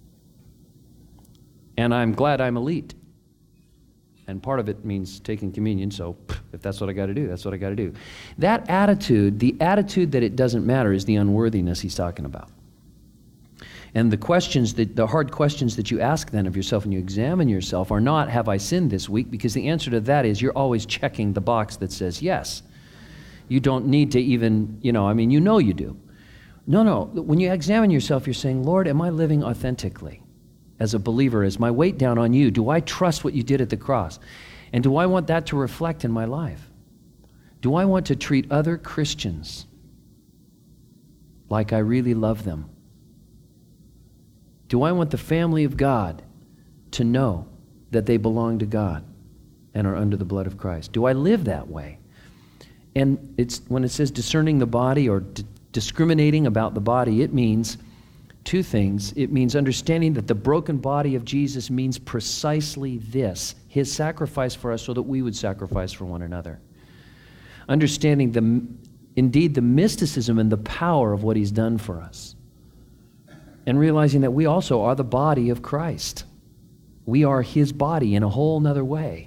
And I'm glad I'm elite. And part of it means taking communion, so if that's what I got to do, that's what I got to do. That attitude, the attitude that it doesn't matter, is the unworthiness he's talking about. And the hard questions that you ask then of yourself when you examine yourself are not, have I sinned this week? Because the answer to that is you're always checking the box that says yes. You don't need to even, you do. No. When you examine yourself, you're saying, Lord, am I living authentically? As a believer, is my weight down on you? Do I trust what you did at the cross? And do I want that to reflect in my life? Do I want to treat other Christians like I really love them? Do I want the family of God to know that they belong to God and are under the blood of Christ? Do I live that way? And when it says discerning the body or discriminating about the body, it means two things. It means understanding that the broken body of Jesus means precisely this, his sacrifice for us so that we would sacrifice for one another. Understanding the mysticism and the power of what he's done for us. And realizing that we also are the body of Christ. We are his body in a whole nother way.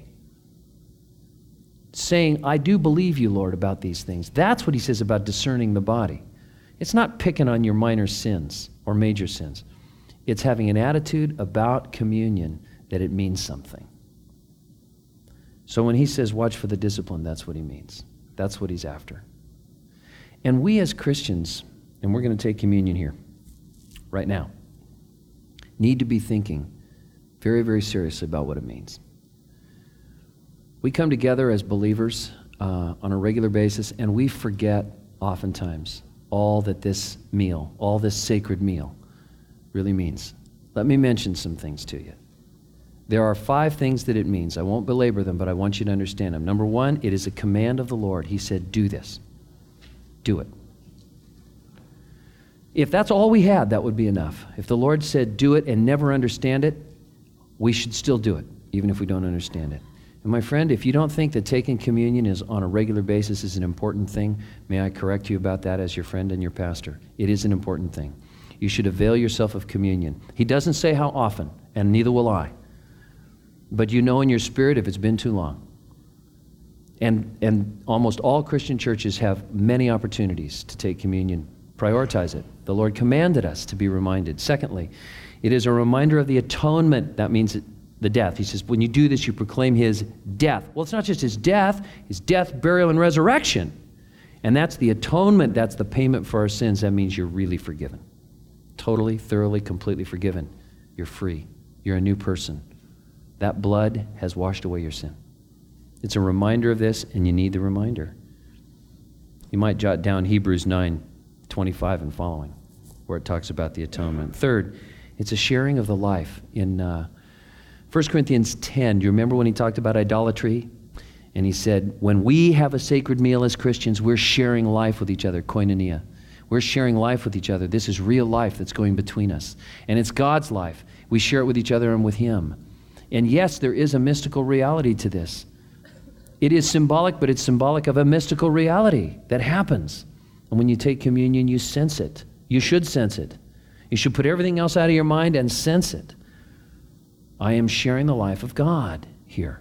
Saying, I do believe you, Lord, about these things. That's what he says about discerning the body. It's not picking on your minor sins or major sins. It's having an attitude about communion that it means something. So when he says watch for the discipline, that's what he means. That's what he's after. And we as Christians, and we're going to take communion here right now, need to be thinking very, very seriously about what it means. We come together as believers on a regular basis, and we forget oftentimes, all that this meal, all this sacred meal really means. Let me mention some things to you. There are 5 things that it means. I won't belabor them, but I want you to understand them. Number 1, it is a command of the Lord. He said, do this. Do it. If that's all we had, that would be enough. If the Lord said, do it and never understand it, we should still do it, even if we don't understand it. And my friend, if you don't think that taking communion is on a regular basis is an important thing, may I correct you about that as your friend and your pastor. It is an important thing. You should avail yourself of communion. He doesn't say how often, and neither will I. But you know in your spirit if it's been too long. And almost all Christian churches have many opportunities to take communion. Prioritize it. The Lord commanded us to be reminded. Secondly, it is a reminder of the atonement. That means the death. He says, when you do this, you proclaim his death. Well, it's not just his death, burial, and resurrection. And that's the atonement. That's the payment for our sins. That means you're really forgiven. Totally, thoroughly, completely forgiven. You're free. You're a new person. That blood has washed away your sin. It's a reminder of this, and you need the reminder. You might jot down Hebrews 9:25 and following, where it talks about the atonement. Third, it's a sharing of the life. In 1 Corinthians 10, do you remember when he talked about idolatry? And he said, when we have a sacred meal as Christians, we're sharing life with each other, koinonia. We're sharing life with each other. This is real life that's going between us. And it's God's life. We share it with each other and with him. And yes, there is a mystical reality to this. It is symbolic, but it's symbolic of a mystical reality that happens. And when you take communion, you sense it. You should sense it. You should put everything else out of your mind and sense it. I am sharing the life of God here.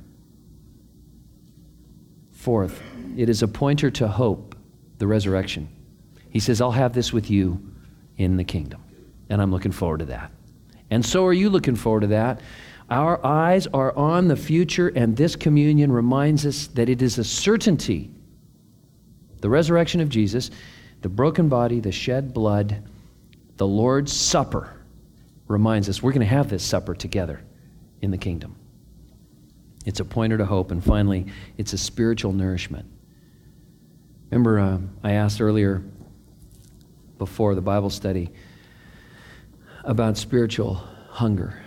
Fourth, it is a pointer to hope, the resurrection. He says, I'll have this with you in the kingdom. And I'm looking forward to that. And so are you looking forward to that. Our eyes are on the future, and this communion reminds us that it is a certainty. The resurrection of Jesus, the broken body, the shed blood, the Lord's Supper reminds us we're going to have this supper together in the kingdom. It's a pointer to hope. And finally, it's a spiritual nourishment. Remember, I asked earlier before the Bible study about spiritual hunger.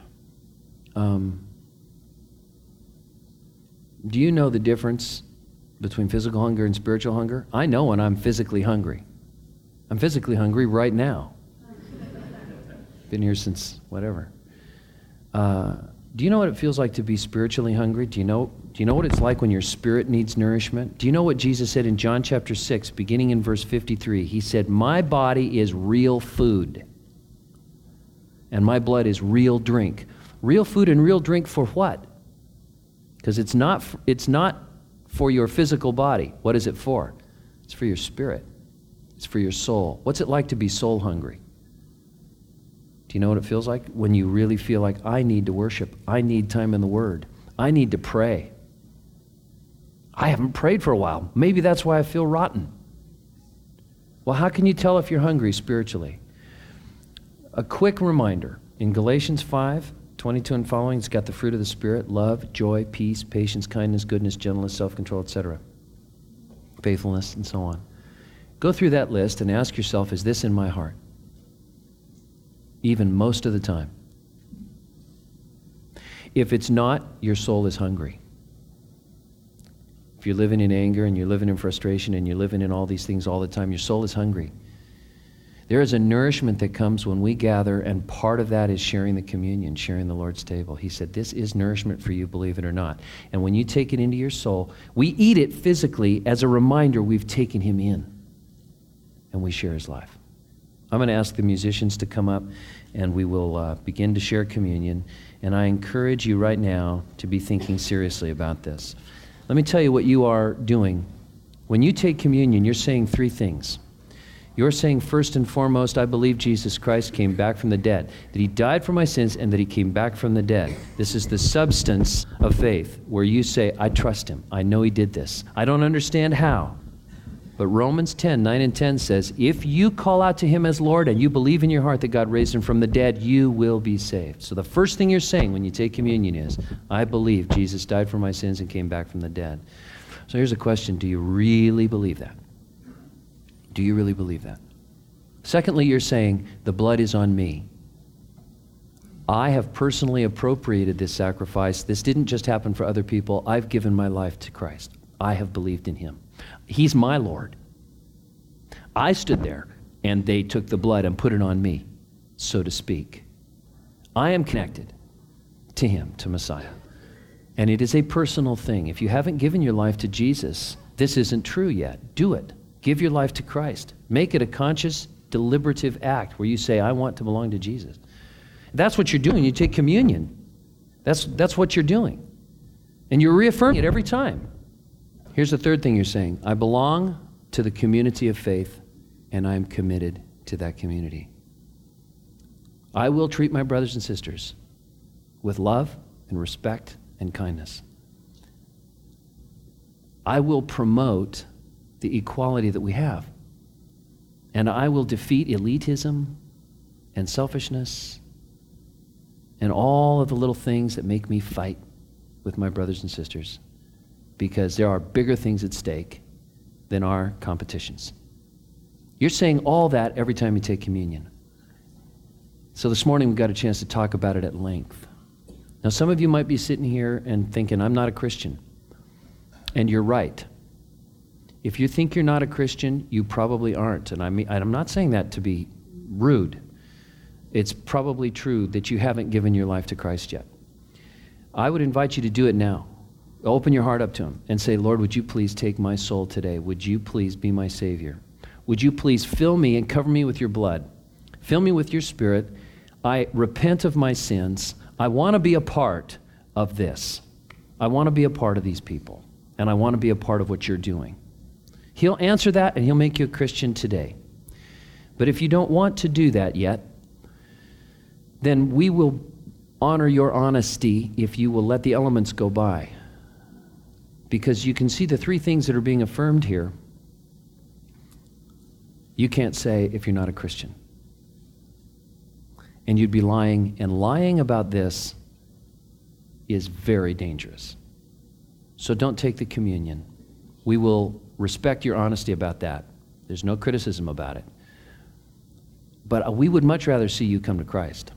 Do you know the difference between physical hunger and spiritual hunger? I know when I'm physically hungry. I'm physically hungry right now. Been here since whatever. Do you know what it feels like to be spiritually hungry? Do you know what it's like when your spirit needs nourishment? Do you know what Jesus said in John chapter 6, beginning in verse 53? He said, my body is real food, and my blood is real drink. Real food and real drink for what? Because it's not for your physical body. What is it for? It's for your spirit. It's for your soul. What's it like to be soul hungry? Do you know what it feels like? When you really feel like, I need to worship. I need time in the Word. I need to pray. I haven't prayed for a while. Maybe that's why I feel rotten. Well, how can you tell if you're hungry spiritually? A quick reminder. In Galatians 5:22 and following, it's got the fruit of the Spirit: love, joy, peace, patience, kindness, goodness, gentleness, self-control, etc. Faithfulness, and so on. Go through that list and ask yourself, is this in my heart? Even most of the time. If it's not, your soul is hungry. If you're living in anger and you're living in frustration and you're living in all these things all the time, your soul is hungry. There is a nourishment that comes when we gather, and part of that is sharing the communion, sharing the Lord's table. He said, this is nourishment for you, believe it or not. And when you take it into your soul, we eat it physically as a reminder we've taken him in, and we share his life. I'm going to ask the musicians to come up, and we will begin to share communion. And I encourage you right now to be thinking seriously about this. Let me tell you what you are doing. When you take communion, you're saying 3 things. You're saying, first and foremost, I believe Jesus Christ came back from the dead, that he died for my sins, and that he came back from the dead. This is the substance of faith, where you say, I trust him. I know he did this. I don't understand how. But Romans 10:9 and 10 says, if you call out to him as Lord and you believe in your heart that God raised him from the dead, you will be saved. So the first thing you're saying when you take communion is, I believe Jesus died for my sins and came back from the dead. So here's a question. Do you really believe that? Do you really believe that? Secondly, you're saying, the blood is on me. I have personally appropriated this sacrifice. This didn't just happen for other people. I've given my life to Christ. I have believed in him. He's my Lord. I stood there, and they took the blood and put it on me, so to speak. I am connected to him, to Messiah. And it is a personal thing. If you haven't given your life to Jesus, this isn't true yet. Do it. Give your life to Christ. Make it a conscious, deliberative act where you say, I want to belong to Jesus. That's what you're doing. You take communion. That's what you're doing. And you're reaffirming it every time. Here's the third thing you're saying. I belong to the community of faith, and I'm committed to that community. I will treat my brothers and sisters with love and respect and kindness. I will promote the equality that we have. And I will defeat elitism and selfishness and all of the little things that make me fight with my brothers and sisters, because there are bigger things at stake than our competitions. You're saying all that every time you take communion. So this morning we got a chance to talk about it at length. Now some of you might be sitting here and thinking, I'm not a Christian. And you're right. If you think you're not a Christian, you probably aren't. And I'm not saying that to be rude. It's probably true that you haven't given your life to Christ yet. I would invite you to do it now. Open your heart up to him and say, Lord, would you please take my soul today? Would you please be my Savior? Would you please fill me and cover me with your blood? Fill me with your Spirit. I repent of my sins. I want to be a part of this. I want to be a part of these people. And I want to be a part of what you're doing. He'll answer that, and he'll make you a Christian today. But if you don't want to do that yet, then we will honor your honesty if you will let the elements go by. Because you can see the three things that are being affirmed here. You can't say if you're not a Christian. And you'd be lying, and lying about this is very dangerous. So don't take the communion. We will respect your honesty about that. There's no criticism about it. But we would much rather see you come to Christ.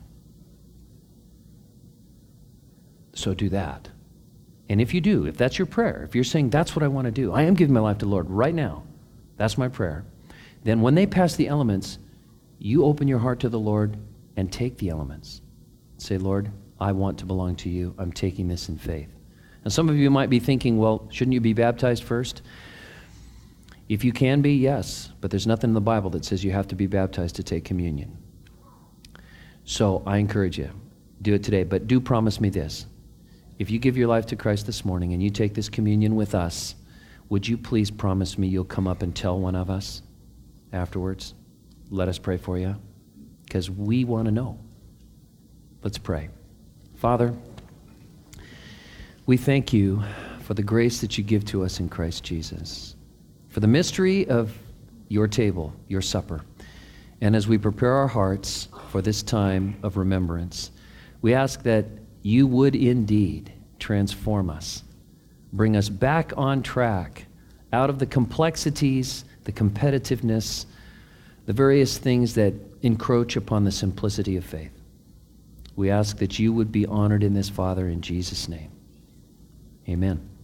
So do that. And if you do, if that's your prayer, if you're saying that's what I want to do, I am giving my life to the Lord right now, that's my prayer, then when they pass the elements, you open your heart to the Lord and take the elements. Say, Lord, I want to belong to you. I'm taking this in faith. And some of you might be thinking, well, shouldn't you be baptized first? If you can be, yes, but there's nothing in the Bible that says you have to be baptized to take communion. So I encourage you, do it today, but do promise me this. If you give your life to Christ this morning and you take this communion with us, would you please promise me you'll come up and tell one of us afterwards? Let us pray for you, because we want to know. Let's pray. Father, we thank you for the grace that you give to us in Christ Jesus, for the mystery of your table, your supper. And as we prepare our hearts for this time of remembrance, we ask that you would indeed transform us, bring us back on track out of the complexities, the competitiveness, the various things that encroach upon the simplicity of faith. We ask that you would be honored in this, Father, in Jesus' name. Amen.